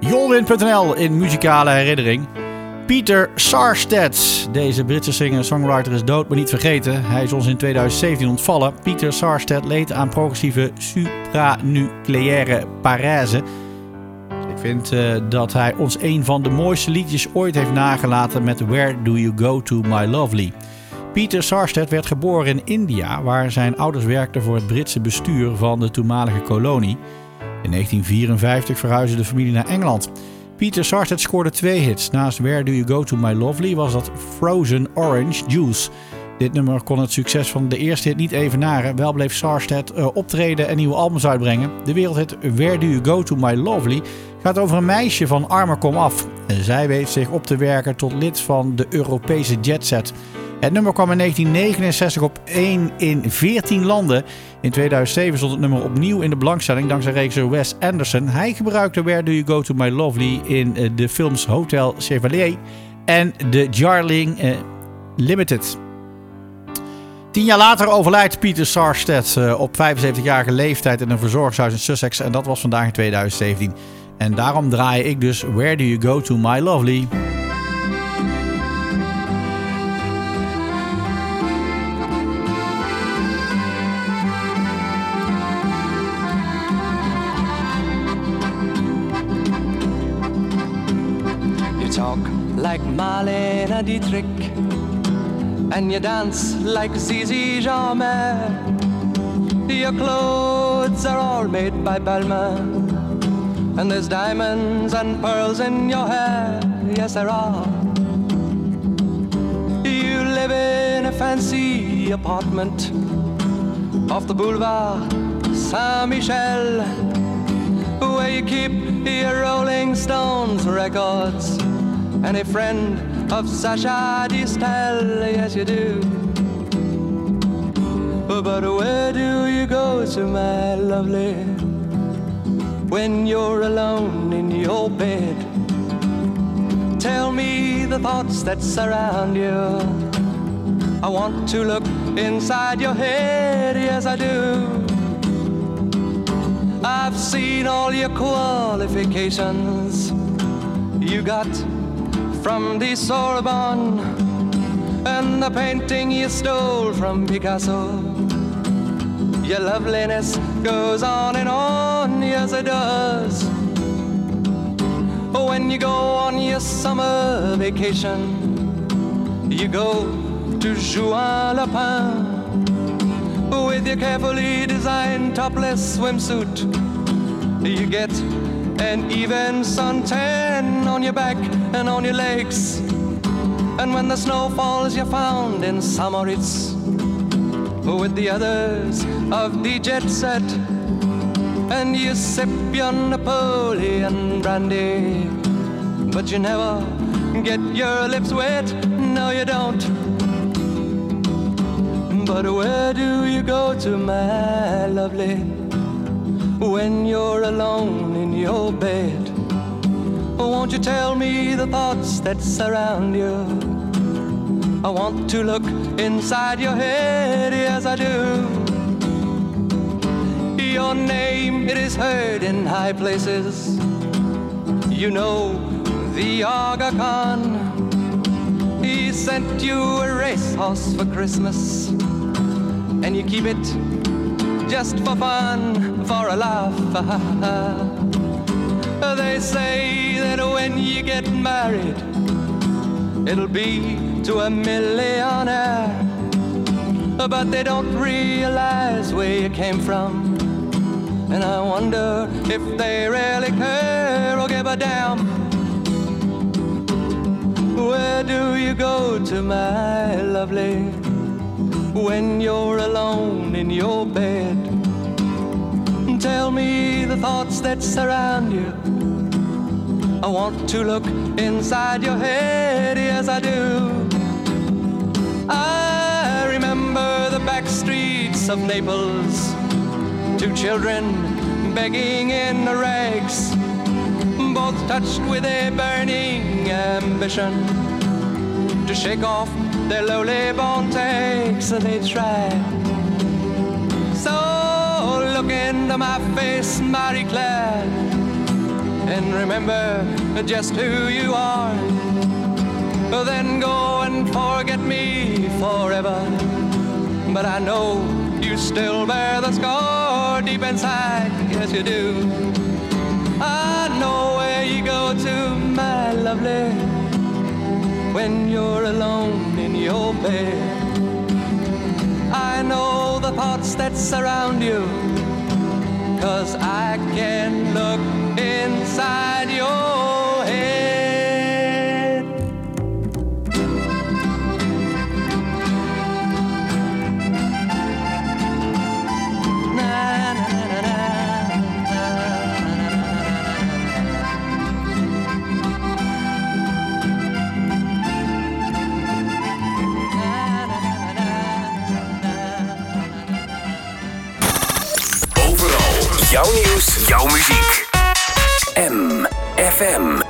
Jolwin.nl in muzikale herinnering. Peter Sarstedt. Deze Britse singer-songwriter is dood, maar niet vergeten. Hij is ons in 2017 ontvallen. Peter Sarstedt leed aan progressieve supranucleaire parese. Ik vind dat hij ons een van de mooiste liedjes ooit heeft nagelaten met Where Do You Go To My Lovely. Peter Sarstedt werd geboren in India, waar zijn ouders werkten voor het Britse bestuur van de toenmalige kolonie. In 1954 verhuisde de familie naar Engeland. Peter Sarstedt scoorde 2 hits. Naast Where Do You Go To My Lovely was dat Frozen Orange Juice. Dit nummer kon het succes van de eerste hit niet evenaren. Wel bleef Sarstedt optreden en nieuwe albums uitbrengen. De wereldhit Where Do You Go To My Lovely gaat over een meisje van armen komaf. Zij weet zich op te werken tot lid van de Europese jetset. Het nummer kwam in 1969 op 1 in 14 landen. In 2007 stond het nummer opnieuw in de belangstelling dankzij regisseur Wes Anderson. Hij gebruikte Where Do You Go To My Lovely in de films Hotel Chevalier en The Darjeeling Limited. 10 jaar later overlijdt Peter Sarstedt op 75-jarige leeftijd in een verzorgingshuis in Sussex. En dat was vandaag in 2017. En daarom draai ik dus Where Do You Go To My Lovely. Like Marlene Dietrich, and you dance like Zizi Jeanmaire. Your clothes are all made by Balmain, and there's diamonds and pearls in your hair. Yes, there are. You live in a fancy apartment off the boulevard Saint-Michel, where you keep your Rolling Stones records and a friend of Sacha Distel, yes you do. But where do you go to, my lovely, when you're alone in your bed? Tell me the thoughts that surround you. I want to look inside your head, yes I do. I've seen all your qualifications you got from the Sorbonne, and the painting you stole from Picasso. Your loveliness goes on and on, yes it does. When you go on your summer vacation, you go to Juan-le-Pin with your carefully designed topless swimsuit. You get an even suntan on your back and on your legs. And when the snow falls, you're found in Samoritz with the others of the jet set. And you sip your Napoleon brandy, but you never get your lips wet, no you don't. But where do you go to, my lovely, when you're alone in your bed? Won't you tell me the thoughts that surround you? I want to look inside your head, yes I do. Your name, it is heard in high places. You know the Aga Khan. He sent you a racehorse for Christmas, and you keep it just for fun, for a laugh. They say that when you get married, it'll be to a millionaire, but they don't realize where you came from, and I wonder if they really care or give a damn. Where do you go to, my lovely, when you're alone in your bed? Tell me the thoughts that surround you. I want to look inside your head, yes I do. I remember the back streets of Naples, 2 children begging in the rags, both touched with a burning ambition to shake off their lowly born takes. They try. So look into my face, Marie Claire, and remember just who you are. Then go and forget me forever. But I know you still bear the scar deep inside, yes you do. I know where you go to, my lovely, when you're alone in your bed. I know the thoughts that surround you, 'cause I can look inside your head. Na, na, na, na, Overal jouw nieuws, jouw muziek. MFM.